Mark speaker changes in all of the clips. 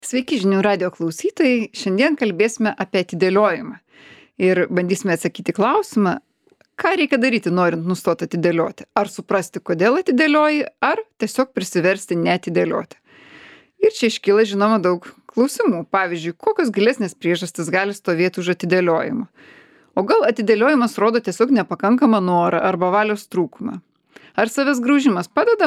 Speaker 1: Sveiki žinių radio klausytojai, šiandien kalbėsime apie atidėliojimą ir bandysime atsakyti klausimą, ką reikia daryti, norint nustoti atidėlioti. Ar suprasti, kodėl atidėlioji, ar tiesiog prisiversti neatidėlioti. Ir čia iškyla žinoma daug klausimų. Pavyzdžiui, kokios gilesnės priežastys gali stovėti už atidėliojimą. O gal atidėliojimas rodo tiesiog nepakankamą norą arba valios trūkumą. Ar savęs graužimas padeda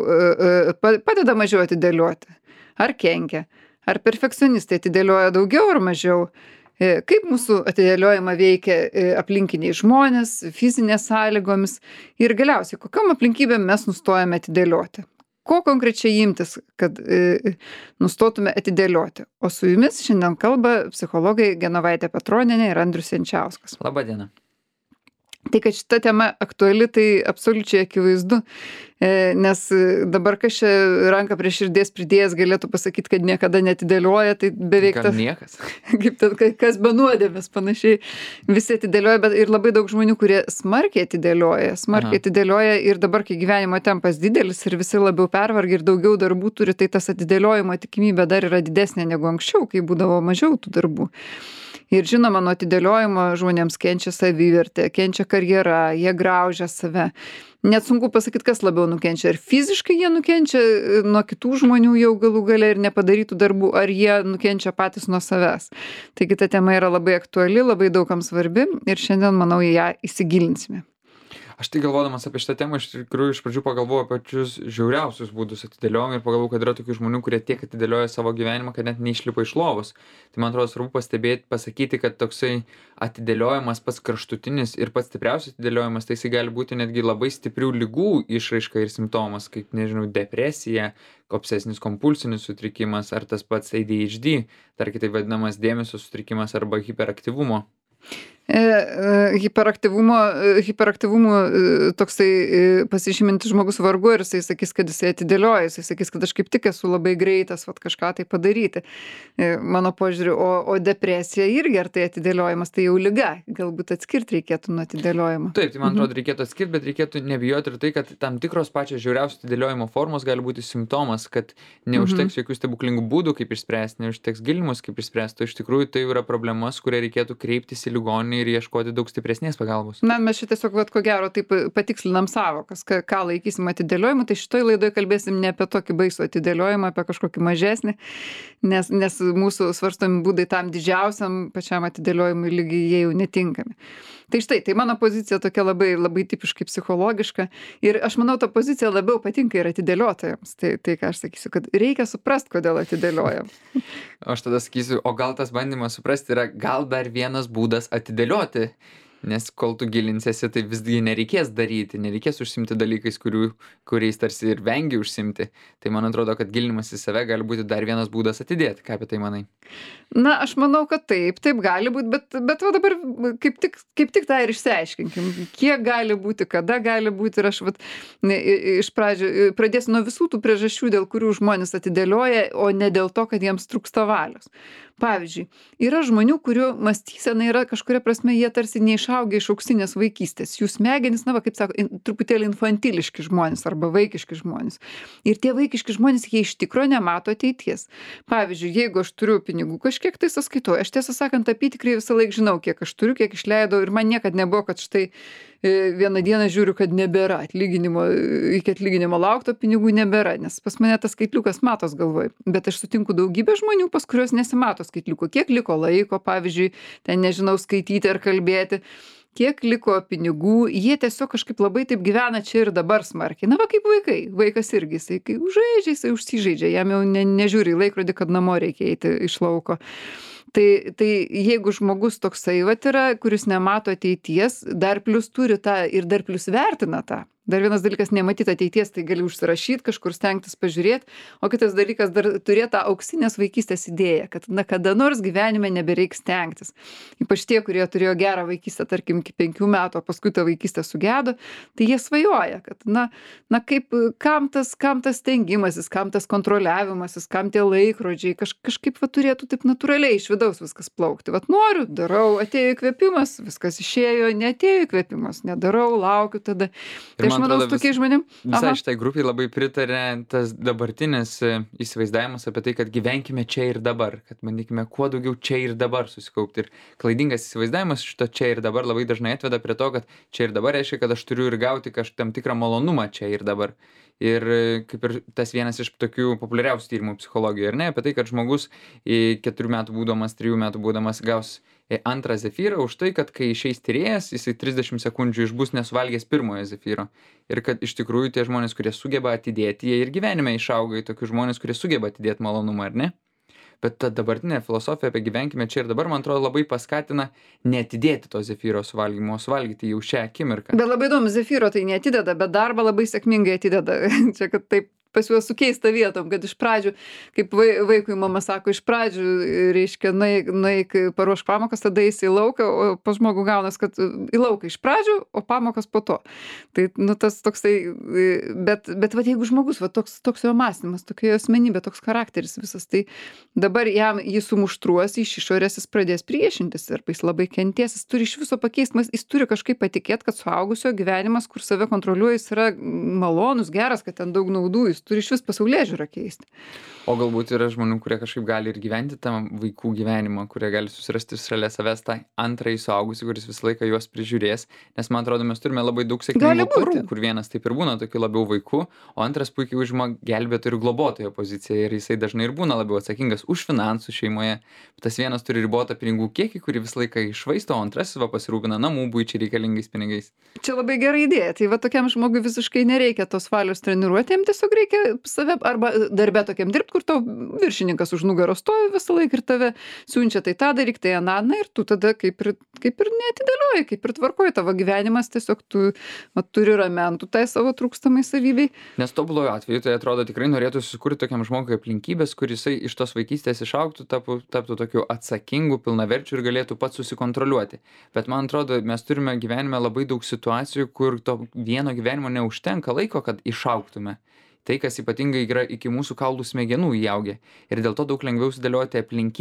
Speaker 1: mažiau atidėlioti? Ar kenkia? Ar perfekcionistai atidėlioja daugiau ar mažiau? Kaip mūsų atidėliojimą veikia aplinkiniai žmonės, fizinės sąlygomis ir galiausiai, kokiom aplinkybėm mes nustojame atidėlioti? Ko konkrečiai imtis, kad nustotume atidėlioti? O su jumis šiandien kalba psichologai Genovaitė Petronienė ir Andrius Jančiauskas.
Speaker 2: Labą dieną.
Speaker 1: Tai, kad šita tema aktuali, tai absoliučiai akivaizdu, nes dabar kas čia ranką prie širdies pridėjęs galėtų pasakyti, kad niekada netidėlioja, tai beveik
Speaker 2: Gal niekas.
Speaker 1: kaip ten, kas be nuodėmės panašiai. Visi atidėlioja, bet ir labai daug žmonių, kurie smarkiai atidėlioja ir dabar, kai gyvenimo tempas didelis ir visi labiau pervargi ir daugiau darbų turi, tai tas atidėliojimo tikimybė dar yra didesnė negu anksčiau, kai būdavo mažiau tų darbų. Ir žinoma, nuo atidėliojimo žmonėms kenčia savivertė, kenčia karjera, jie graužia save. Net sunku pasakyti, kas labiau nukenčia. Ar fiziškai jie nukenčia nuo kitų žmonių jau galų gale ir nepadarytų darbų, ar jie nukenčia patys nuo savęs. Taigi ta tema yra labai aktuali, labai daugam svarbi ir šiandien, manau, į ją įsigilinsime.
Speaker 2: Aš tai galvodamas apie šitą temą, iš tikrųjų iš pradžių pagalvojau apie pačius žiauriausius būdus atidėliojimui ir pagalvojau, kad yra tokių žmonių, kurie tiek atidėlioja savo gyvenimą, kad net neišlipa iš lovos. Tai man atrodo svarbu pasakyti, kad toksai atidėliojimas pats kraštutinis ir pats stipriausias atidėliojimas, tai jisai gali būti netgi labai stiprių ligų išraiška ir simptomas, kaip, nežinau, depresija, obsesinis kompulsinis sutrikimas ar tas pats ADHD, dar kitaip vadinamas dėmesio sutrikimas arba hiperaktyvumo.
Speaker 1: Hiperaktyvumu toksai pasižymintis žmogus vargu, ir jisai sakys, kad jisai atidėlioja, jisai sakys, kad aš kaip tik esu labai greitas kažką tai padaryti, mano požiūriu, o depresija irgi, ar tai atidėliojimas, tai jau liga, galbūt atskirti reikėtų nuo atidėliojimo.
Speaker 2: Taip, tai man atrodo reikėtų atskirti, bet reikėtų nebijoti ir tai, kad tam tikros pačios žiauriausios atidėliojimo formos gali būti simptomas, kad neužteks jokių stebuklingų būdų, kaip išspręsti, neužteks gilinimus, kaip išspręsti, o iš tikrųjų tai yra problemas, kurią reikėtų kreiptis į ligoninę ir ieškoti daug stipresnės pagalbos.
Speaker 1: Na, mes čia tiesiog, ko gero, taip patikslinam savokas, ką laikysim atidėliojimu, tai šitoj laidoje kalbėsim ne apie tokį baisų atidėliojimą, apie kažkokį mažesnį, nes mūsų svarstomi būdai tam didžiausiam pačiam atidėliojimui lygiai jie jau netinkami. Tai štai, tai mano pozicija tokia labai, labai tipiškai psichologiška ir aš manau, ta pozicija labiau patinka ir atidėliotojams. Tai ką aš sakysiu, kad reikia suprast, kodėl atidėliojam.
Speaker 2: Aš tada sakysiu, o gal tas bandymas suprasti yra gal dar vienas būdas atidėlioti, nes kol tu gilinsiesi, tai visgi nereikės daryti, nereikės užsimti dalykais, kuriais tarsi ir vengi užsimti. Tai man atrodo, kad gilinimas į save gali būti dar vienas būdas atidėti. Ką apie tai manai?
Speaker 1: Na, aš manau, kad taip gali būti, bet va dabar kaip tik tą ir išsiaiškinkim. Kiek gali būti, kada gali būti ir aš iš pradžių pradėsiu nuo visų tų priežasčių, dėl kurių žmonės atidėlioja, o ne dėl to, kad jiems trūksta valios. Pavyzdžiui, yra žmonių, kurių mąstysena yra kažkuria prasme, jie tarsi neišaugę iš auksinės vaikystės. Jų smegenys, kaip sako, truputėlį infantiliški žmonės arba vaikiški žmonės. Ir tie vaikiški žmonės, jie iš tikro nemato ateities. Pavyzdžiui, jeigu aš turiu pinigų kažkiek tai sąskaitoju, aš tiesą sakant, apytikriai visą laiką žinau, kiek aš turiu, kiek išleidau ir man niekad nebuvo, kad štai vieną dieną žiūriu, kad nebėra iki atlyginimo laukto pinigų nebėra, nes pas mane tas skaitliukas matos galvoj. Bet aš sutinku daugybę žmonių, pas kuriuos nesimato skaitliuko. Kiek liko laiko, pavyzdžiui, ten nežinau skaityti ar kalbėti, kiek liko pinigų, jie tiesiog kažkaip labai taip gyvena čia ir dabar smarkiai. Na va, kaip vaikai. Vaikas irgi, jisai kai užžaidžia, jisai užsižaidžia, jam jau nežiūri į laikrodį, kad namo reikia eiti iš lauko. Tai jeigu žmogus toksai yra, kuris nemato ateities, dar plius turi tą ir dar plius vertina tą. Dar vienas dalykas nematyti ateities, tai gali užsirašyti, kažkur stengtis pažiūrėti, o kitas dalykas dar turėti tą auksinės vaikystės idėją, kad kada nors gyvenime nebereiks stengtis. Ypač tie, kurie turėjo gerą vaikystę, tarkim, iki 5 metų, o paskui ta vaikystė sugedo, tai jie svajoja, kad kam tas stengimasis, kam tas kontroliavimasis, kam tie laikrodžiai, kažkaip turėtų taip natūraliai iš vidaus viskas plaukti. Noriu, darau, atėjo įkvėpimas, viskas išėjo, neatėjo įkvėpimas, nedarau, laukiu tada.
Speaker 2: Ir
Speaker 1: aš manau, su tokiais žmonėm.
Speaker 2: Visai šitai grupiai labai pritarė tas dabartinis įsivaizdavimas apie tai, kad gyvenkime čia ir dabar, kad bandykime kuo daugiau čia ir dabar susikaupti. Ir klaidingas įsivaizdavimas šito čia ir dabar labai dažnai atveda prie to, kad čia ir dabar reiškia, kad aš turiu ir gauti tam tikrą malonumą čia ir dabar. Ir kaip ir tas vienas iš tokių populiariausių tyrimų psichologijoje, ar ne, apie tai, kad žmogus 4 metų būdamas, 3 metų būdamas gaus antrą zefyrą už tai, kad kai išeis tyrėjas, jisai 30 sekundžių išbus nesuvalgęs pirmojo zefyro. Ir kad iš tikrųjų tie žmonės, kurie sugeba atidėti, jie ir gyvenime išauga į tokius žmonės, kurie sugeba atidėti malonumą, ar ne? Bet ta dabartinė filosofija apie gyvenkime čia ir dabar, man atrodo, labai paskatina neatidėti to zefyro suvalgymo, suvalgyti jau šią akimirką.
Speaker 1: Bet labai įdomu, zefyro tai neatideda, bet darbą labai sėkmingai atideda. Čia, kad taip pas juos su keista vietom, kad iš pradžių, kaip vaikui mama sako, iš pradžių, reiškia, nueik paruošk pamokas, tada eisi į lauką, o pas žmogų gaunas, kad į lauką iš pradžių, o pamokas po to. Tai, tas toksai, bet va, jeigu žmogus, va, toks jo mąstymas, tokia jo asmenybė, toks charakteris visas, tai dabar jam jį sumuštruos, iš išorės jis pradės priešintis, arba jis labai kentės, jis turi iš viso pakeisti, jis turi kažkaip patikėti, kad suaugusio gyvenimas, kur save kontroliuoja, jis yra malonus, geras, kad ten daug naudų, jis turi iš vis pasaulėžiūrą keisti.
Speaker 2: O galbūt yra žmonių, kurie kažkaip gali ir gyventi tą vaikų gyvenimą, kurie gali susirasti šalia savęs tą antrąjį suaugusį, kuris visą laiką juos prižiūrės, nes man atrodo, mes turime labai daug sėkmingų porų, kur vienas taip ir būna tokiu labiau vaiku, o antras puikiai užima gelbėtojo ir globotojo poziciją ir jisai dažnai ir būna labiau atsakingas už finansų šeimoje. Tas vienas turi ribotą pinigų kiekį, kurį visą laiką iššvaisto, o antrasis va pasirūpina namų buičiai reikalingais pinigais.
Speaker 1: Čia labai gera idėja, tai va tokiam žmogui visiškai nereikia tos valios treniruoti, jam tiesiog reikia save arba darbe tokiam dirbti, kur tau viršininkas už nugaros stovi visą laiką ir tave siunčia, tai tą daryk, tai aną, ir tu tada kaip ir neatidėlioji, kaip ir tvarkoji tavo gyvenimas, tiesiog tu turi ramentų tai savo trūkstamai savybei.
Speaker 2: Nes tobulojo atveju tai atrodo tikrai norėtų susikurti tokiam žmogui aplinkybės, kur jisai iš tos vaikystės išaugtų, taptų tokiu atsakingu, pilnaverčiu ir galėtų pats susikontroliuoti. Bet man atrodo, mes turime gyvenime labai daug situacijų, kur to vieno gyvenimo neužtenka laiko, kad išaugtume. Tai, kas ypatingai yra iki mūsų kaulų smegenų įaugę. Ir dėl to daug lengviau sudėlioti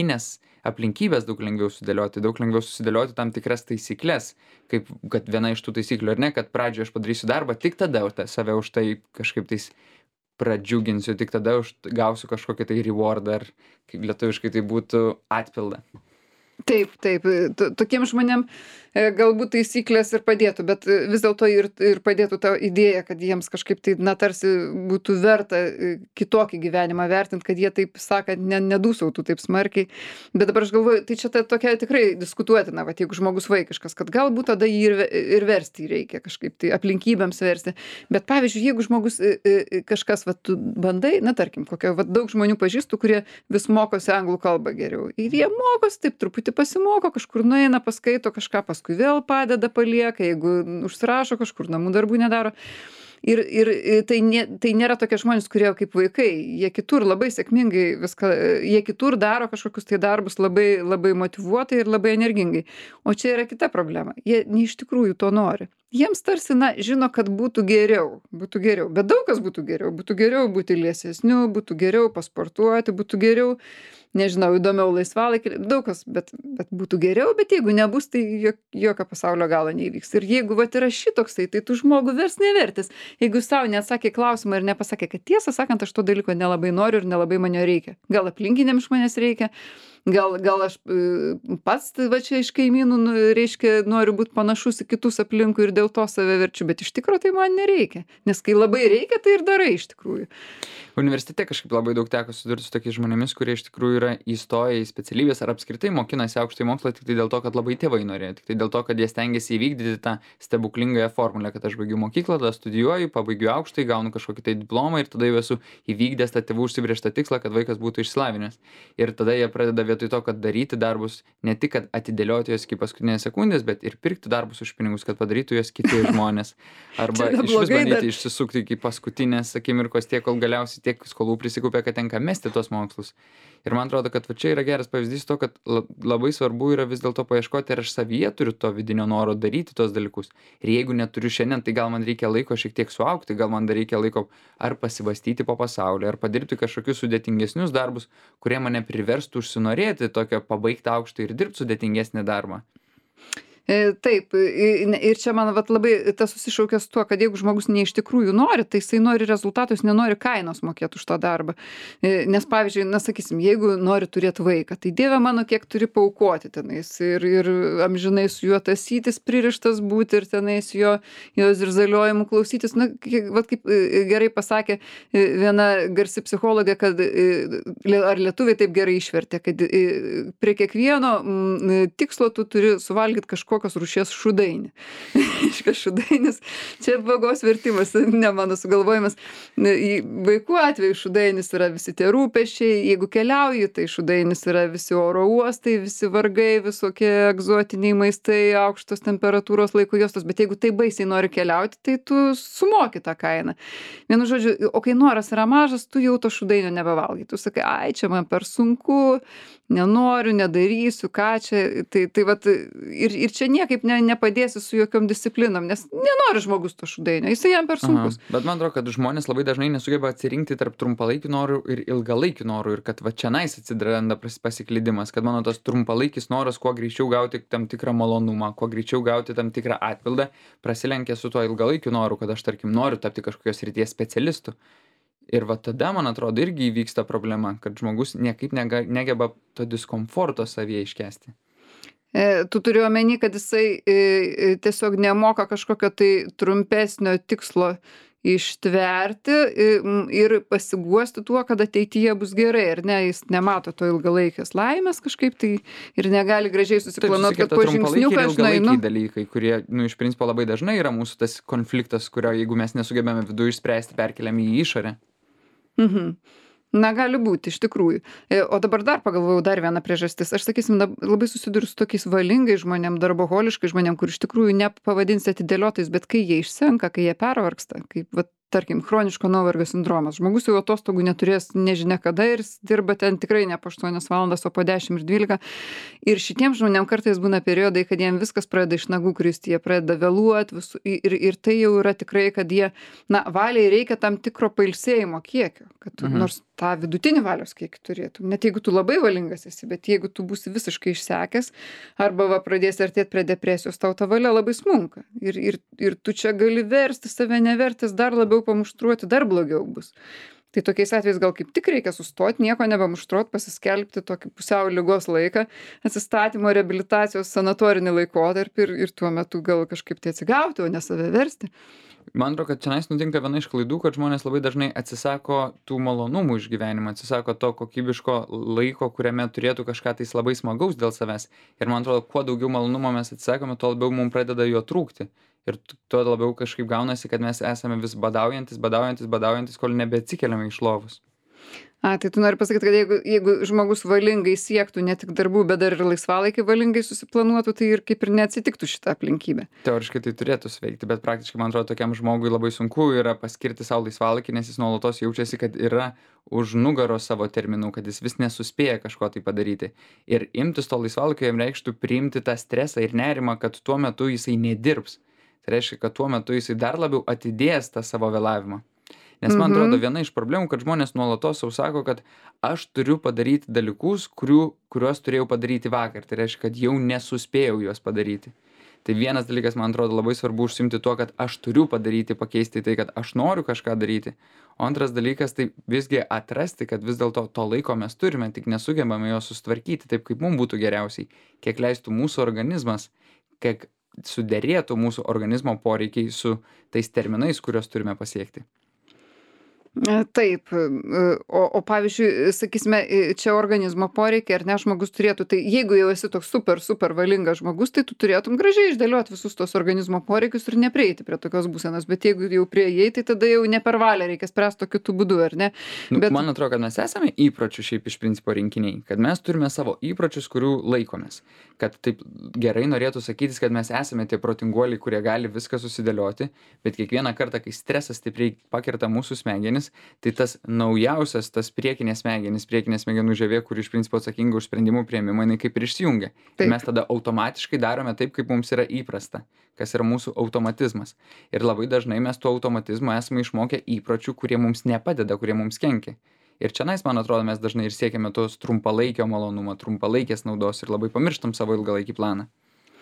Speaker 2: aplinkybės, daug lengviau susidėlioti tam tikras taisyklės, kaip kad viena iš tų taisyklių, ar ne, kad pradžioje aš padarysiu darbą, tik tada save už tai kažkaip tais pradžiuginsiu, tik tada gausiu kažkokį tai rewardą, ar kaip lietuviškai tai būtų atpildą.
Speaker 1: Taip, tokiem žmonėm galbūt taisyklės ir padėtų, bet vis dėlto ir padėtų tą idėją, kad jiems kažkaip tai, tarsi būtų verta kitokį gyvenimą vertinti, kad jie taip sakant, nedūsautų taip smarkiai. Bet dabar aš galvoju, tai čia tokia tikrai diskutuotina, va, jeigu žmogus vaikiškas, kad galbūt tada jį ir versti reikia kažkaip tai aplinkybėms versti. Bet pavyzdžiui, jeigu žmogus kažkas, va, tu bandai, tarkim, daug žmonių pažįstu, kurie vis mokosi anglų kalbą geriau. Ir jie mokosi taip truputį pasimoko, kažkur nueina, paskaito kažką, paskui vėl padeda, palieka, jeigu užsirašo kažkur, namų darbų nedaro. Ir tai nėra tokie žmonės, kurie kaip vaikai, jie kitur labai sėkmingai jie kitur daro kažkokius tai darbus labai, labai motyvuotai ir labai energingai. O čia yra kita problema. Jie ne iš tikrųjų to nori. Jiems tarsi, žino, kad būtų geriau, bet daug kas būtų geriau būti liesesniu, būtų geriau pasportuoti, būtų geriau, nežinau, įdomiau laisvalaikį, daug kas, bet būtų geriau, bet jeigu nebus, tai jokio pasaulio galo neįvyks. Ir jeigu yra šitoksai, tai tu žmogų vers nevertis. Jeigu savo neatsakė klausimą ir nepasakė, kad tiesą sakant, aš to dalyko nelabai noriu ir nelabai man jo reikia. Gal aplinkiniams žmonės reikia, gal aš pats va čia iš kaimynų, reiškia, noriu būti panašus į kitus aplinkui ir dėl to save verčiu, bet iš tikrųjų tai man nereikia. Nes kai labai reikia, tai ir darai iš tikrųjų.
Speaker 2: Universitete kažkaip labai daug teko susidurti su tokiais žmonėmis, kurie iš tikrųjų yra įstoję į specialybės ar apskritai mokinasi aukštąjį mokslą tik tai dėl to, kad labai tėvai norėjo, tik tai dėl to, kad jie stengiasi įvykdyti tą stebuklingąją formulę, kad aš baigiu mokyklą, tada studijuoju, pabaigiu aukštąjį, gaunu kažkokį tai diplomą ir tada jau esu įvykdęs tą tėvų užsibrėžtą tikslą, kad vaikas būtų išsilavinęs. Ir tada jie pradeda vietoj to, kad daryti darbus, ne tik kad atidėlioti juos iki paskutinės sekundės, bet ir pirkti darbus už pinigus, kad padarytų juos kiti žmonės. Arba išvis bandyti išsisukti iki paskutinės akimirkos tiek, kol galiausiai tiek skolų prisikaupia, kad tenka mesti tuos mokslus. Ir man atrodo, kad čia yra geras pavyzdys to, kad labai svarbu yra vis dėlto paieškoti, ar aš savyje turiu to vidinio noro daryti tos dalykus. Ir jeigu neturiu šiandien, tai gal man reikia laiko šiek tiek suaugti, gal man dar reikia laiko ar pasibastyti po pasaulį, ar padirbti kažkokius sudėtingesnius darbus, kurie mane priverstų užsinorėti tokio pabaigti aukštą ir dirbti sudėtingesnį darbą.
Speaker 1: Taip, ir čia man vat labai tas susišaukia su tuo, kad jeigu žmogus ne iš tikrųjų nori, tai jisai nori rezultatų, jis nenori kainos mokėti už tą darbą. Nes pavyzdžiui, na sakysim, jeigu nori turėti vaiką, tai Dieve mano, kiek turi paaukoti tenais ir amžinai su juo tasytis, pririštas būti ir tenais jo zirzaliojimų klausytis. Na, vat kaip gerai pasakė viena garsi psichologė, kad ar lietuviai taip gerai išvertė, kad prie kiekvieno tikslo tu turi suvalgyti kažkokios rūšies šudainį. Iškas šudainis, čia blogos vertimas, ne mano sugalvojimas. Vaikų atveju šudainis yra visi tie rūpesčiai, jeigu keliauji, tai šudainis yra visi oro uostai, visi vargai, visokie egzotiniai maistai, aukštos temperatūros laiko juostos, bet jeigu tai baisiai nori keliauti, tai tu sumoki tą kainą. Vienu žodžiu, o kai noras yra mažas, tu jau to šudainio nebevalgai. Tu sakai, ai, čia man per sunku, nenoriu, nedarysiu, ką čia. Tai vat, ir čia niekaip nepadėsi su jokiom disciplinom, nes nenori žmogus to šudainio, jisai jam per sunkus.
Speaker 2: Bet man atrodo, kad žmonės labai dažnai nesugeba atsirinkti tarp trumpalaikių norų ir ilgalaikių norų ir kad va čianais atsidrando pasiklydimas, kad mano tas trumpalaikis noras kuo greičiau gauti tam tikrą malonumą, kuo greičiau gauti tam tikrą atpildą, prasilenkia su tuo ilgalaikiu noru, kad aš tarkim noriu tapti kažkokios srities specialistu. Ir va tada, man atrodo, irgi įvyksta problema, kad žmogus niekaip negeba to diskomforto savyje iškęsti.
Speaker 1: Tu turi omeny, kad jisai tiesiog nemoka kažkokio tai trumpesnio tikslo ištverti ir pasiguosti tuo, kad ateityje bus gerai, ar ne, jis nemato to ilgalaikės laimės kažkaip tai ir negali gražiai susiplanuoti, kad po žingsniuką aš nueinu.
Speaker 2: Dalykai, kurie, iš principo labai dažnai yra mūsų tas konfliktas, kurio jeigu mes nesugebėme viduje išspręsti, perkeliame į išorę.
Speaker 1: Na, gali būti, iš tikrųjų. O dabar dar pagalvojau, dar viena priežastis. Aš, sakysim, labai susiduriu su tokiais valingais žmonėm, darboholiškai žmonėm, kur iš tikrųjų nepavadinsi atidėliotais, bet kai jie išsenka, kai jie pervargsta, kaip, vat, tarkim, chroniško nuovargio sindromas. Žmogus jau atostogų neturės nežinia kada ir dirba ten tikrai ne po 8 valandas, o po 10 ir 12. Ir šitiem žmonėm kartais būna periodai, kad jiem viskas pradeda iš nagų kristi, jie pradeda vėluoti ir tai jau yra tikrai, kad jie, na, valiai reikia tam tikro pailsėjimo kiekio, kad tu nors tą vidutinį valios kiekį turėtum. Net jeigu tu labai valingas esi, bet jeigu tu būsi visiškai išsekęs arba va pradėsi artėti prie depresijos, tau ta valia labai smunka. Ir tu čia gali versti save nevertis, dar labiau pamuštruoti, dar blogiau bus. Tai tokiais atvejais gal kaip tik reikia sustoti, nieko nebemuštruoti, pasiskelbti tokį pusiau ligos laiką, atsistatymo, reabilitacijos, sanatorinį laikotarpį ir tuo metu gal kažkaip tai atsigauti, o ne save versti.
Speaker 2: Man atrodo, kad čianais nutinka viena iš klaidų, kad žmonės labai dažnai atsisako tų malonumų iš gyvenimo, atsisako to kokybiško laiko, kuriame turėtų kažką tais labai smagaus dėl savęs. Ir man atrodo, kuo daugiau malonumo mes atsisakome, tuo labiau mums pradeda jo trūkti. Ir tuo labiau kažkaip gaunasi, kad mes esame vis badaujantis, kol nebeatsikeliame iš lovos.
Speaker 1: Tai tu nori pasakyti, kad jeigu žmogus valingai siektų ne tik darbų, bet dar ir laisvalaikį valingai susiplanuotų, tai ir kaip ir neatsitiktų šitą aplinkybę.
Speaker 2: Teoriškai tai turėtų sveikti, bet praktiškai, man atrodo, tokiam žmogui labai sunku yra paskirti savo laisvalaikį, nes jis nuolatos jaučiasi, kad yra už nugaros savo terminų, kad jis vis nesuspėja kažko tai padaryti. Ir imtis to laisvalaikio jam reikštų priimti tą stresą ir nerimą, kad tuo metu jisai nedirbs. Tai reiškia, kad tuo metu jisai dar labiau atidės tą savo vėlavimą. Nes man atrodo, viena iš problemų, kad žmonės nuolatos sau sako, kad aš turiu padaryti dalykus, kuriuos turėjau padaryti vakar. Tai reiškia, kad jau nesuspėjau juos padaryti. Tai vienas dalykas, man atrodo, labai svarbu užsimti tuo, kad aš turiu padaryti, pakeisti tai, kad aš noriu kažką daryti. O antras dalykas, tai visgi atrasti, kad vis dėlto to laiko mes turime, tik nesugebame jo sustvarkyti taip, kaip mums būtų geriausiai, kiek leistų mūsų organizmas, kiek suderėtų mūsų organizmo poreikiai su tais terminais, kuriuos turime pasiekti.
Speaker 1: Taip, o pavyzdžiui, sakysime, čia organizmo poreikiai, ar ne, žmogus turėtų, tai jeigu jau esi toks super valingas žmogus, tai tu turėtum gražiai išdėlioti visus tos organizmo poreikius ir neprieiti prie tokios būsenos, bet jeigu jau prieėjai, tai tada jau ne per valią reikia spręsti tokiu kitu būdu, ar ne? Bet...
Speaker 2: Man atrodo, kad mes esame įpročių šiaip iš principo rinkiniai, kad mes turime savo įpročius, kurių laikomės, kad taip gerai norėtų sakytis, kad mes esame tie protinguoliai, kurie gali viską susidėlioti, bet kiekvieną kartą, kai stresas stipriai pakirta mūsų smegenis, tai tas naujausias, tas priekinės smegenų žievė, kuri iš principo atsakinga už sprendimų priėmimą, jinai kaip ir išsijungia. Ir mes tada automatiškai darome taip, kaip mums yra įprasta, kas yra mūsų automatizmas. Ir labai dažnai mes tuo automatizmu esame išmokę įpročių, kurie mums nepadeda, kurie mums kenkia. Ir čianais, man atrodo, mes dažnai ir siekiame tos trumpalaikio malonumo, trumpalaikės naudos ir labai pamirštam savo ilgalaikį planą.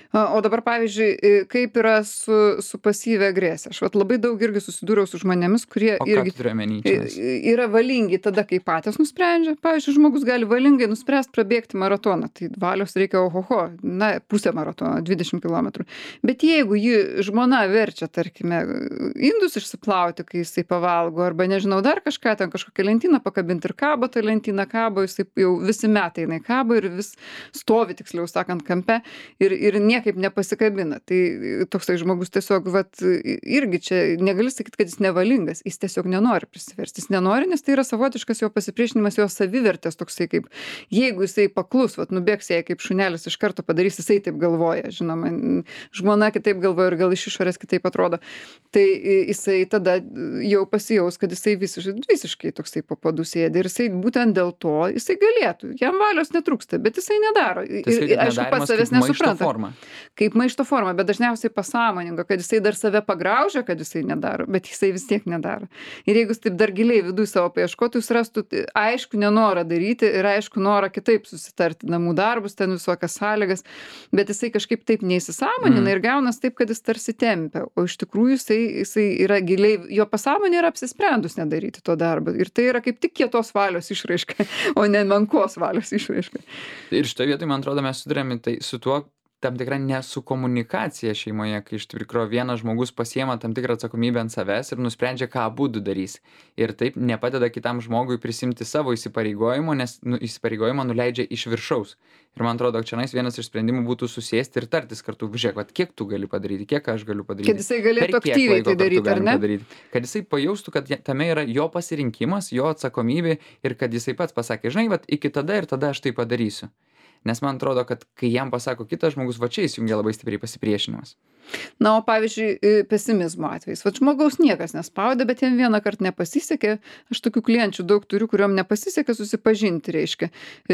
Speaker 1: O dabar, pavyzdžiui, kaip yra su pasyvia agresija. Aš vat labai daug irgi susidūriau su žmonėmis, kurie
Speaker 2: O ką
Speaker 1: irgi
Speaker 2: tu turi omeny čionais?
Speaker 1: yra valingi tada, kai patys nusprendžia. Pavyzdžiui, žmogus gali valingai nuspręst prabėgti maratoną. Tai valios reikia ohoho, na, pusę maratono, 20 km. Bet jeigu jį žmona verčia, tarkime, indus išsiplauti, kai jisai pavalgo, arba nežinau, dar kažką, ten kažkokią lentyną pakabinti ir kabo, ta lentyna kabo, jisai jau visi metai jinai kabo ir vis stovi, tiksliau sakant, kampe ir niekaip nepasikabina. Tai toksai žmogus tiesiog, vat, irgi čia negali sakyti, kad jis nevalingas, jis tiesiog nenori prisiversti. Jis nenori, nes tai yra savotiškas jo pasipriešinimas, jo savivertės toksai, kaip jeigu jisai paklus, vat, nubėgs jai kaip šunelis iš karto padarys, jisai taip galvoja, žinoma, žmona kitaip galvoja ir gal iš išorės kitaip atrodo. Tai jisai tada jau pasijaus, kad jisai visiškai toksai po padu sėdi ir jisai būtent dėl to jisai galėtų. Jam valios netrūksta, bet jisai nedaro. Ir aišku, pats savęs nesupranta. Kaip maišto forma, bet dažniausiai pasąmoninga, kad jisai dar save pagraužia, kad jisai nedaro, bet jisai vis tiek nedaro. Ir jeigu jis taip dar giliai viduje savo paieškotų, jis rastų aišku nenorą daryti ir aišku norą kitaip susitarti namų darbus, ten visokias sąlygas, bet jisai kažkaip taip neįsisąmonina ir gaunas taip, kad jis tarsi tempia, o iš tikrųjų jisai yra giliai, jo pasąmonė yra apsisprendus nedaryti to darbo. Ir tai yra kaip tik kietos valios išraiška, o ne menkos valios išraiška.
Speaker 2: Ir šitoje vietoje, man atrodo, mes sudarėme tai su tuo, tam tikra nesukomunikacija šeimoje, kai iš tikrųjų vienas žmogus pasiema tam tikrą atsakomybę ant savęs ir nusprendžia, ką abudu darys. Ir taip nepadeda kitam žmogui prisimti savo įsipareigojimo, nes įsipareigojimą nuleidžia iš viršaus. Ir man atrodo, čionais vienas iš sprendimų būtų susėsti ir tartis kartu, žiūrėk, vat, kiek tu gali padaryti, kiek aš galiu padaryti.
Speaker 1: Kad jisai galėtų aktyviai tai daryti, ar ne?
Speaker 2: Kad jisai pajaustų, kad tame yra jo pasirinkimas, jo atsakomybė ir kad jisai pats pasakė, žinai, vat, iki tada ir tada aš tai padarysiu. Nes man atrodo, kad kai jam pasako kitas žmogus, va čia įsijungia labai stipriai pasipriešinimas.
Speaker 1: Na, o pavyzdžiui, pesimizmo atvejais. Vat žmogaus niekas nespaudė, bet jam vieną kartą nepasisekė. Aš tokių klienčių daug turiu, kuriuom nepasisekė susipažinti, reiškia,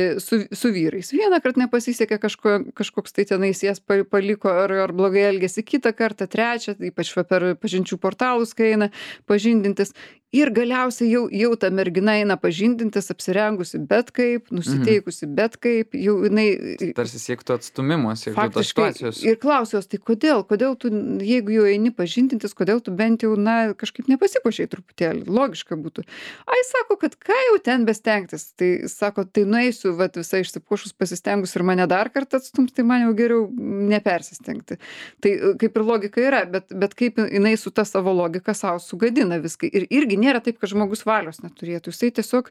Speaker 1: su vyrais. Vieną kartą nepasisekė kažkoks tai tenais jas paliko ar blogai elgėsi, kitą kartą, trečią, ypač per pažinčių portalus, kai eina pažindintis. Ir galiausiai jau ta mergina eina pažindintis, apsirengusi bet kaip, nusiteikusi bet kaip, jau jinai...
Speaker 2: Tarsi siektų atstumimo, siektų tos situacijos.
Speaker 1: Ir klausios, tai kodėl tu, jeigu jau eini pažindintis, kodėl tu bent jau, na, kažkaip nepasipuošiai truputėlį, logiška būtų. Ai, sako, kad ką jau ten bestengtis, tai sako, tai nueisiu, vat, visai išsipuošus pasistengus ir mane dar kartą atstums, tai man jau geriau nepersistengti. Tai kaip ir logika yra, bet kaip jinai su ta savo logika savo sugadina viską. Ir irgi nėra taip, kad žmogus valios neturėtų. Jisai tiesiog,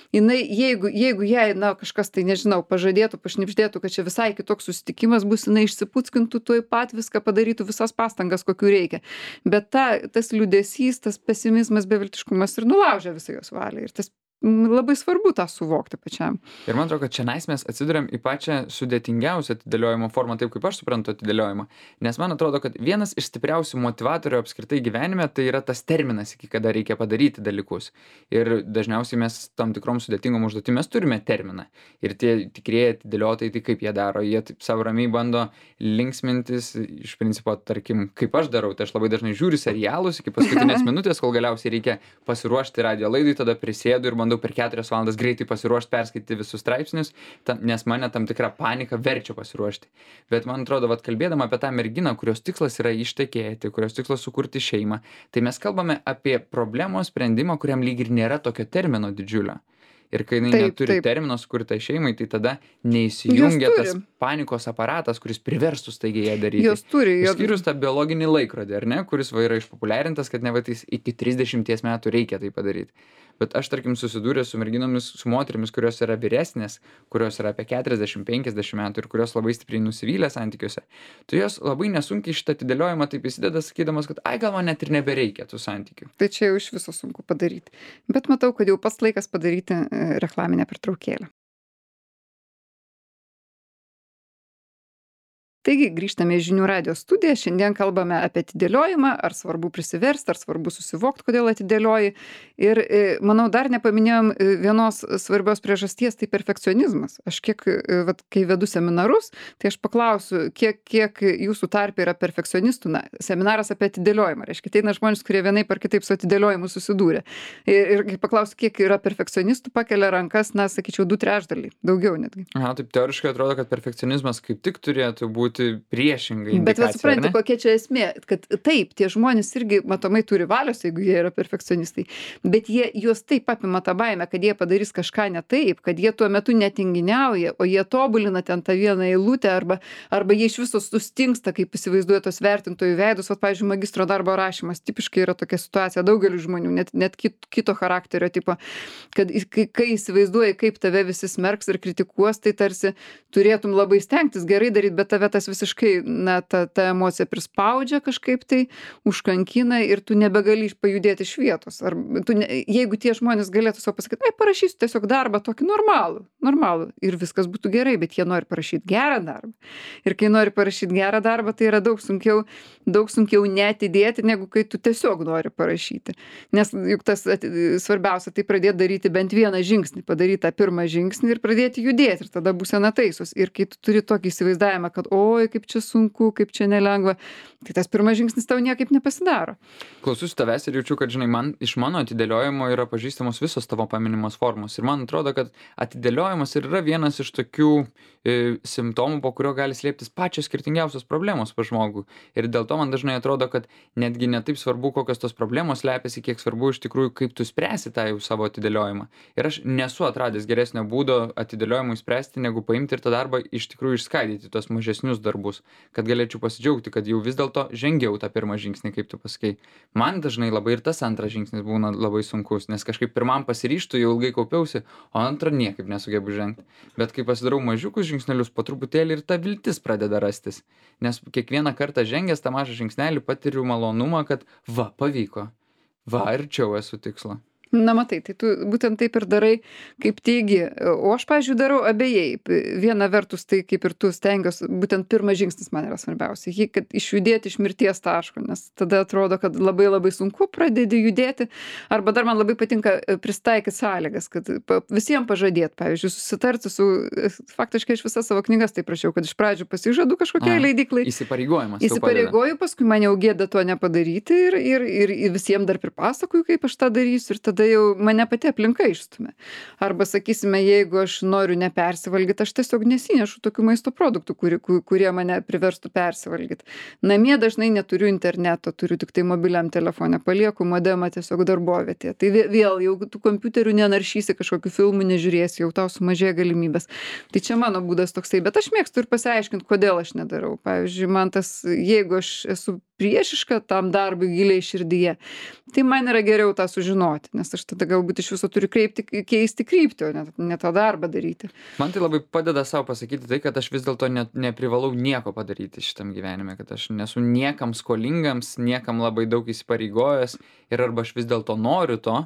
Speaker 1: jeigu jai, na, kažkas tai, nežinau, pažadėtų, pašnibždėtų, kad čia visai kitoks susitikimas bus, jinai išsipuckintų tuoj pat viską padarytų, visas pastangas, kokių reikia. Bet tas liūdesys, tas pesimizmas, beviltiškumas ir nulaužia visą jos valią. Ir tas labai svarbu tą suvokti pačiam.
Speaker 2: Ir man atrodo, kad čianais mes atsiduriam į pačią sudėtingiausią atidėliojimo formą, taip kaip aš suprantu atidėliojimą. Nes man atrodo, kad vienas iš stipriausių motivatorių apskritai gyvenime tai yra tas terminas, iki kada reikia padaryti dalykus. Ir dažniausiai mes tam tikrom sudėtingom užduotim mes turime terminą. Ir tie tikrieji atidėliotojai, tai kaip jie daro, jie taip savo ramiai bando linksmintis, iš principo, tarkim, kaip aš darau, tai aš labai dažnai žiūriu serialus iki paskutinės minutės, kol galiausiai reikia pasiruošti radio laidai, tada prisėdu ir bandau per 4 valandas greitai pasiruošti, perskaityti visus straipsnius, nes mane tam tikra panika verčia pasiruošti. Bet man atrodo, vat kalbėdama apie tą merginą, kurios tikslas yra ištekėti, kurios tikslas sukurti šeimą, tai mes kalbame apie problemos sprendimą, kuriam lyg ir nėra tokio termino didžiulio. Ir kai jinai neturi termino sukurtai šeimai, tai tada neįsijungia tas panikos aparatas, kuris priverstų staigiai ją daryti.
Speaker 1: Jos turi.
Speaker 2: Išskyrus tą biologinį laikrodį, ar ne, kuris yra išpopuliarintas, kad nevatys iki 30 metų reikia tai padaryti. Bet aš, tarkim, susidūrė su merginomis, su moterimis, kurios yra vyresnės, kurios yra apie 40-50 metų ir kurios labai stipriai nusivylę santykiuose. Tai jos labai nesunkiai šitą atidėliojimą taip įsideda, sakydamas, kad ai, gal man net ir nebereikia tų santykių.
Speaker 1: Tai čia jau iš viso sunku padaryti. Bet matau, kad jau pats laikas padaryti reklaminę pertraukėlę. Taigi, grįžtame į Žinių radijo studiją. Šiandien kalbame apie atidėliojimą, ar svarbu prisiversti, ar svarbu susivokti, kodėl atidėlioji. Ir manau, dar nepaminėjom vienos svarbios priežasties, tai perfekcionizmas. Aš kai vedu seminarus, tai aš paklausiu, kiek jūsų tarpe yra perfekcionistų. Na, seminaras apie atidėliojimą. Reiškia, ateina žmonės, kurie vienaip ar kitaip su atidėliojimu susidūrė. Ir kai paklausiu, kiek yra perfekcionistų, pakelia rankas, na, sakyčiau, 2/3, daugiau netgi.
Speaker 2: Aha, taip teoriškai atrodo, kad perfekcionizmas kaip tik turėtų būti būti priešinga
Speaker 1: Bet vat
Speaker 2: indikacija, ar
Speaker 1: supranti,
Speaker 2: ne?
Speaker 1: kokia čia esmė, kad taip, tie žmonės irgi matomai turi valios, jeigu jie yra perfekcionistai, bet juos taip apima tą baimę, kad jie padarys kažką ne taip, kad jie tuo metu netinginiauja, o jie tobulina ten tą vieną eilutę arba jie iš viso sustingsta, kaip įsivaizduoja tos vertintojų veidus. Vat, pavyzdžiui, magistro darbo rašymas tipiškai yra tokia situacija daugeliu žmonių, net kito charakterio tipo, kad kai įsivaizduoji, kaip tave visi smerks ir kritikuos, tai tarsi turėtum labai stengtis gerai daryti, bet tave tas visiškai, na, ta emocija prispaudžia kažkaip tai, užkankina ir tu nebegali pajudėti iš vietos. Jeigu tie žmonės galėtų savo pasakyti, ai, parašysiu tiesiog darbą tokį normalų ir viskas būtų gerai, bet jie nori parašyti gerą darbą. Ir kai nori parašyti gerą darbą, tai yra daug sunkiau neatidėti, negu kai tu tiesiog nori parašyti. Nes juk tas svarbiausia, tai pradėti daryti bent vieną žingsnį, padaryti tą pirmą žingsnį ir pradėti judėti ir tada būsena taisos. Ir kai tu turi tokį įsivaizdavimą, kad oi, kaip čia sunku, kaip čia nelengva, tai tas pirmas žingsnis tau niekaip nepasidaro.
Speaker 2: Klausiuosi tavęs ir jaučiu, kad, žinai, iš mano atidėliojimo yra pažįstamos visos tavo paminimos formos. Ir man atrodo, kad atidėliojimas ir yra vienas iš tokių simptomų, po kurio gali slėptis pačios skirtingiausios problemos pas žmogų. Ir dėl to man dažnai atrodo, kad netgi netaip svarbu, kokios tos problemos slepiasi, kiek svarbu iš tikrųjų, kaip tu spręsi tą jau savo atidėliojimą. Ir aš nesu atradęs geresnio būdo atidėliojimui spręsti, negu paimti ir tą darbą iš tikrųjų išskaidyti tuos mažesnius darbus, kad galėčiau pasidžiaugti, kad jau vis dėlto žengiau tą pirmą žingsnį, kaip tu pasakei. Man dažnai labai ir tas antras žingsnis būna labai sunkus, nes kažkaip pirmam pasiryžtu, jau ilgai kaupiausi, o antrą niekaip nesugebu žengti. Bet kai pasidarau mažiukus žingsnelius, po truputėlį ir ta viltis pradeda rastis. Nes kiekvieną kartą žengęs tą mažą žingsnelį patiriu malonumą, kad va, pavyko. Va, arčiau esu tikslo.
Speaker 1: Na, matai, tai tu būtent taip ir darai, kaip teigi. O aš, pavyzdžiui, darau abejai. Viena vertus, tai kaip ir tu stengiuosi, būtent pirmas žingsnis man yra svarbiausia. Kad išjudėti iš mirties taško, nes tada atrodo, kad labai labai sunku pradėti judėti. Arba dar man labai patinka pristaikyti sąlygas, kad visiems pažadėti, pavyzdžiui, susitarti su, faktiškai aš visas savo knygas tai prašiau, kad iš pradžių pasižadu kažkokiai leidyklai.
Speaker 2: Įsipareigojimas.
Speaker 1: Įsipareigoju, paskui man jau gėda to nepadaryti ir visiems dar pripasakoju, kaip aš tą darysiu. Ir tada jau mane pati aplinka išstumia. Arba, sakysime, jeigu aš noriu nepersivalgyti, aš tiesiog nesinešu tokių maisto produktų, kurie mane priverstų persivalgyti. Namie dažnai neturiu interneto, turiu tik tai mobiliam telefone, palieku modemą tiesiog darbovietėje. Tai vėl jau tu kompiuteriu nenaršysi, kažkokių filmų nežiūrėsi, jau tau sumažėja galimybės. Tai čia mano būdas toksai, bet aš mėgstu ir pasiaiškinti, kodėl aš nedarau. Pavyzdžiui, man tas, jeigu aš esu priešiška tam darbui giliai širdyje, tai man yra geriau tą sužinoti, nes aš tada galbūt iš viso turiu keisti kryptį, o ne tą darbą daryti.
Speaker 2: Man tai labai padeda savo pasakyti tai, kad aš vis dėlto neprivalau nieko padaryti šitam gyvenime, kad aš nesu niekam skolingams, niekam labai daug įsipareigojęs ir arba aš vis dėlto noriu to,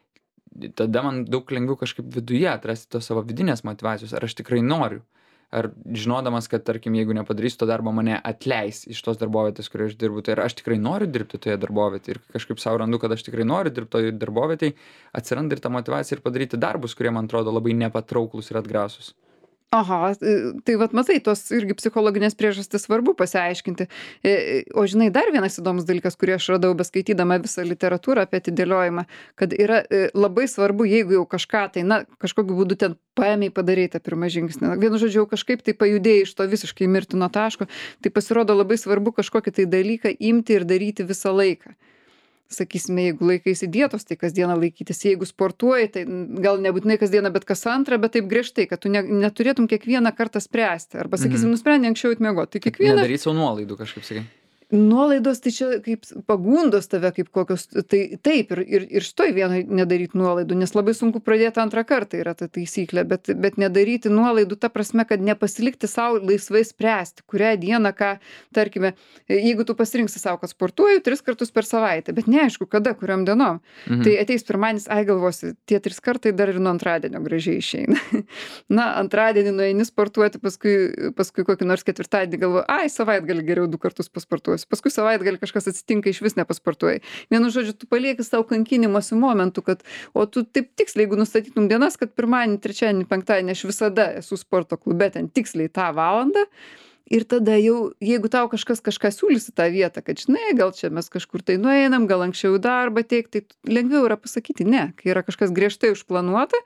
Speaker 2: tada man daug lengviau kažkaip viduje atrasti tos savo vidinės motyvacijos, ar aš tikrai noriu. Ar žinodamas, kad, tarkim, jeigu nepadarysiu to darbo, mane atleis iš tos darbovietės, kurioje aš dirbu, tai ar aš tikrai noriu dirbti toje darbovietėje ir kažkaip savo randu, kad aš tikrai noriu dirbti toje darbovietėje, atsiranda ir ta motyvacija ir padaryti darbus, kurie man atrodo labai nepatrauklus ir atgrasus.
Speaker 1: Aha, tai vat matai, tos irgi psichologinės priežastys svarbu pasiaiškinti. O žinai, dar vienas įdomus dalykas, kurį aš radau beskaitydama visą literatūrą apie atidėliojimą, kad yra labai svarbu, jeigu jau kažką tai, na, kažkokiu būdu ten paėmei padarei tą pirmą žingsnį. Vienu žodžiu, jau kažkaip tai pajudėjai iš to visiškai mirtino taško, tai pasirodo labai svarbu kažkokį tai dalyką imti ir daryti visą laiką. Sakysime, jeigu laikaisi dietos, tai kasdieną laikytis. Jeigu sportuoji, tai gal nebūtinai kasdieną, bet kas antrą, bet taip griežtai, kad tu neturėtum kiekvieną kartą spręsti. Arba, sakysim, nusprendė anksčiau atmiegoti. Tai kiekvieną...
Speaker 2: Nedaryt savo nuolaidų kažkaip, sakai.
Speaker 1: Nuolaidos, tai čia kaip pagundos tave, kaip kokios, tai taip, ir šitoj vienoj nedaryti nuolaidų, nes labai sunku pradėti antrą kartą yra ta taisyklė, bet nedaryti nuolaidų ta prasme, kad nepasilikti savo laisvai spręsti, kurią dieną, ką, tarkime, jeigu tu pasirinksi savo, kad sportuoju 3 kartus per savaitę, bet neaišku, kada, kuriam dienom, tai ateis pirmadienis, galvosi, tie 3 kartai dar ir nuo antradienio gražiai išeina. Na, antradienį nueini sportuoti, paskui kokį nors ketvirtadienį galvoji, savaitgalį geriau 2 kartus pasportuoju. Paskui savaitgalį kažkas atsitinka, iš vis nepasportuoji. Vienu žodžiu, tu palieki savo kankinimosi momentų, o tu taip tiksliai, jeigu nustatytum dienas, kad pirmadienį, trečiadienį, penktadienį aš visada esu sporto klube, ten tiksliai tą valandą. Ir tada jau, jeigu tau kažką siūlysi tą vietą, kad žinai, gal čia mes kažkur tai nueinam, gal anksčiau darbą teikti, tai lengviau yra pasakyti ne, kai yra kažkas griežtai užplanuota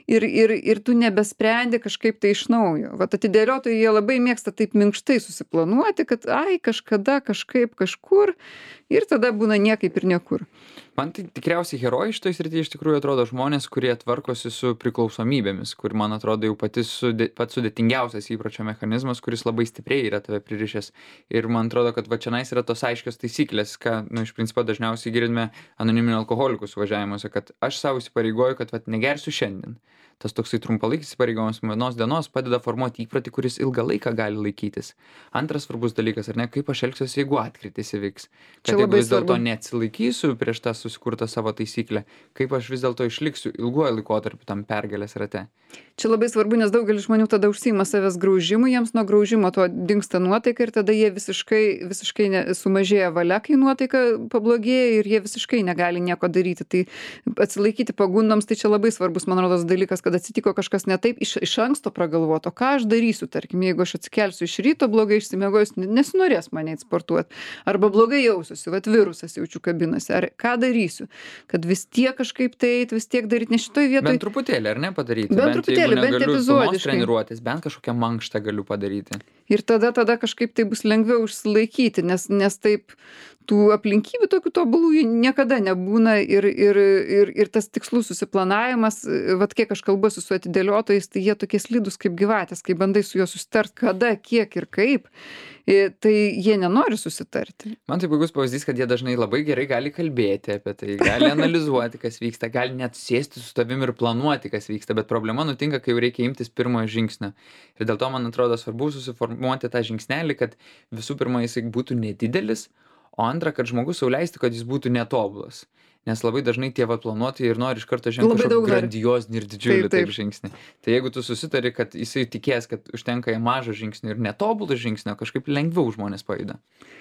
Speaker 1: ir tu nebesprendi kažkaip tai iš naujo. Vat atidėliotojai jie labai mėgsta taip minkštai susiplanuoti, kad ai kažkada, kažkaip, kažkur ir tada būna niekaip ir niekur.
Speaker 2: Man tai tikriausiai herojai šitoj srity iš tikrųjų atrodo žmonės, kurie tvarkosi su priklausomybėmis, kur man atrodo jau pats sudėtingiausias įpročio mechanizmas, kuris labai stipriai yra tave pririšęs. Ir man atrodo, kad va čionais yra tos aiškios taisyklės, ką, nu, iš principo dažniausiai girdime anoniminių alkoholikų suvažiavimuose, kad aš savo įsipareigoju, kad va negersiu šiandien. Tas toksai trumpalaikis įsipareigojimas vienos dienos padeda formuoti įprotį, kuris ilgą laiką gali laikytis. Antras svarbus dalykas, ar ne, kaip aš elgsiuosi, jeigu atkritis įvyks. Kad jeigu vis dėlto neatsilaikysiu prieš tą susikurtą savo taisyklę, kaip aš vis dėlto išliksiu ilguoju laikotarpiu tam pergalės rate.
Speaker 1: Čia labai svarbu, nes daugelis žmonių tada užsiima savęs graužimu, jiems nuo graužimo to dingsta nuotaika ir tada jie visiškai sumažėja valia, kai nuotaika pablogėja ir jie visiškai negali nieko daryti. Tai atsilaikyti pagundoms, tai čia labai svarbus, man rodos, dalykas, kad atsitiko kažkas ne taip, iš anksto pragalvoto, ką aš darysiu, tarkim, jeigu aš atsikelsiu iš ryto blogai išsimiegojus, nesinorės mane sportuoti, arba blogai jausiuosi, vat virusas jaučiu kabinose, ar ką darysiu, kad vis tiek kažkaip tai eit, vis tiek daryti, nes šitoj vietoj...
Speaker 2: Bent truputėlį, ar ne, padaryti?
Speaker 1: Bent truputėlį, bent epizodiškai.
Speaker 2: Treniruotis, bent kažkokią mankštą galiu padaryti.
Speaker 1: Ir tada kažkaip tai bus lengviau išsilaikyti, nes taip tų aplinkybių tokių tobulų niekada nebūna ir tas tikslų susiplanavimas, vat kiek aš kalbuosi su atidėliotojais, tai jie tokie slidūs kaip gyvatės, kai bandai su juo susitart, kada, kiek ir kaip, tai jie nenori susitarti.
Speaker 2: Man tai puikus pavyzdys, kad jie dažnai labai gerai gali kalbėti apie tai, gali analizuoti, kas vyksta, gali net sėsti su tavim ir planuoti, kas vyksta, bet problema nutinka, kai jau reikia imtis pirmojo žingsnio. Ir dėl to, man atrodo, svarbu susiformuoti tą žingsnelį, kad visų pirma jisai būtų nedidelis, o antra, kad žmogus sau leistų, kad jis būtų netobulas. Nes labai dažnai tie planuotojai ir nori iš karto žengti kažkokį grandiozinį ir didžiulį taip žingsnį. Tai jeigu tu susitari, kad jisai tikės, kad užtenka jam mažo žingsnio ir netobulų žingsnio, kažkaip lengviau žmonės pajuda.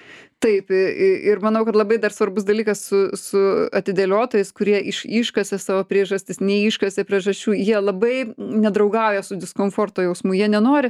Speaker 1: Taip, ir manau, kad labai dar svarbus dalykas su atidėliotojais, kurie iškasė savo priežastis, neiškasė priežasčių, jie labai nedraugauja su diskomforto jausmu, jie nenori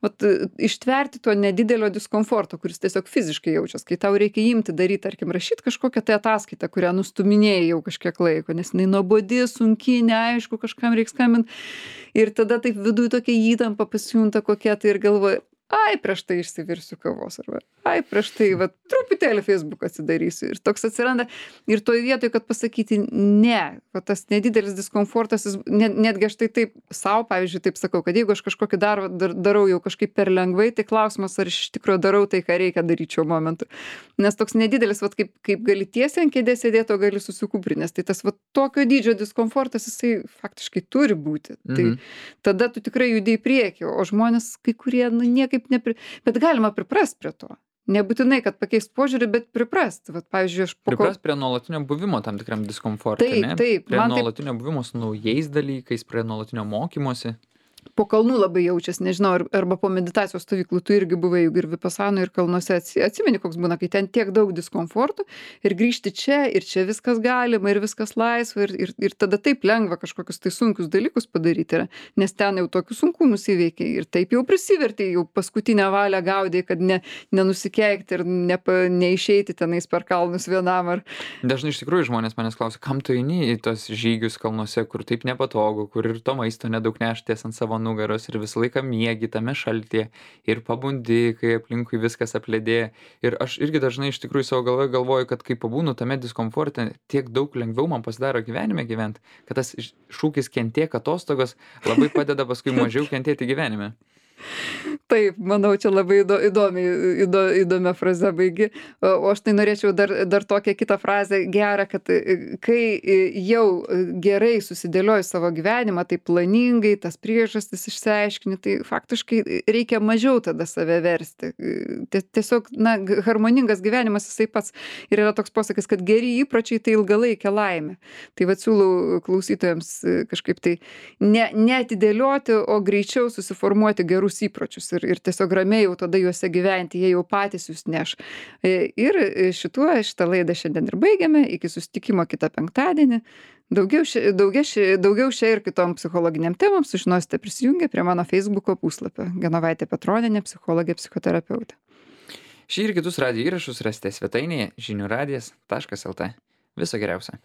Speaker 1: ištverti to nedidelio diskomforto, kuris tiesiog fiziškai jaučias, kai tau reikia imti daryti, tarkim, rašyti kažkokią tai ataskaitą, kurią nustuminėjai jau kažkiek laiko, nes jinai nuobodi, sunki, neaišku, kažkam reiks skambinti, ir tada taip viduj tokia įtampa pasijunta kokia tai ir galvoja, ai, prieš tai išsivirsiu kavos, arba ai, prieš tai truputėlį Facebook atsidarysiu. Ir toks atsiranda. Ir toj vietoj, kad pasakyti ne, tas nedidelis diskomfortas, netgi aš tai taip savo, pavyzdžiui, taip sakau, kad jeigu aš kažkokį darau jau kažkaip per lengvai, tai klausimas, ar iš tikrųjų darau tai, ką reikia daryti šiuo momentu. Nes toks nedidelis, kaip gali tiesiai ant kėdės sėdėti, o gali susikūprinęs. Tai tas tokio dydžio diskomfortas, jisai faktiškai turi būti. Tai tada tu tikrai judi į priekį, o žmonės kai kurie niekaip bet galima priprast prie to. Nebūtinai, kad pakeist požiūrį, bet priprast. Vat, pavyzdžiui,
Speaker 2: priprast prie nuolatinio buvimo tam tikram diskomfortui, ne?
Speaker 1: Taip.
Speaker 2: Prie nuolatinio buvimo su naujais dalykais, prie nuolatinio mokymosi.
Speaker 1: Po kalnų labai jaučiasi, nežinau, arba po meditacijos stovyklų, tu irgi buvai juk ir Vipasanoj, ir kalnuose, atsimeni, koks būna, kai ten tiek daug diskomfortų ir grįžti čia, ir čia viskas galima, ir viskas laisva, ir tada taip lengva kažkokius tai sunkius dalykus padaryti yra, nes ten jau tokius sunkumus įveikiai ir taip jau prisivertei, jau paskutinę valią gaudai, kad nenusikeikti ir neišeiti tenais per kalnus vienam.
Speaker 2: Dažnai iš tikrųjų žmonės manęs klausia, kam tu eini į tos žygius kalnuose, kur taip nepatogu, kur ir to maisto nedaug nešties ant savo nugaros ir visą laiką miegi tame šaltyje ir pabundi, kai aplinkui viskas apledėja. Ir aš irgi dažnai iš tikrųjų savo galvoju, kad kai pabūnu tame diskomforte, tiek daug lengviau man pasidaro gyvenime gyventi, kad tas šūkis kentėk atostogos labai padeda paskui mažiau kentėti gyvenime.
Speaker 1: Taip, manau, čia labai įdomią frazę baigi. O aš tai norėčiau dar tokią kitą frazę gerą, kad kai jau gerai susidėlioji savo gyvenimą, tai planingai, tas priežastis išsiaiškini, tai faktiškai reikia mažiau tada save versti. Tiesiog, harmoningas gyvenimas jisai pats. Ir yra toks posakis, kad geri įpročiai tai ilgalaikė laimė. Tai siūlau klausytojams kažkaip tai neatidėlioti, o greičiau susiformuoti gerus įpročius ir tiesiog ramiai jau tada juose gyventi, jie jau patys jūs neš. Ir šitą laidą šiandien ir baigiame, iki susitikimo kitą penktadienį. Daugiau šia ir kitom psichologiniam temom sužinosite prisijungę prie mano Facebooko puslapio Genovaitė Petronienė, psichologė, psichoterapeutė.
Speaker 2: Šį ir kitus radijo įrašus rasite svetainėje žiniųradijas.lt. Viso geriausio.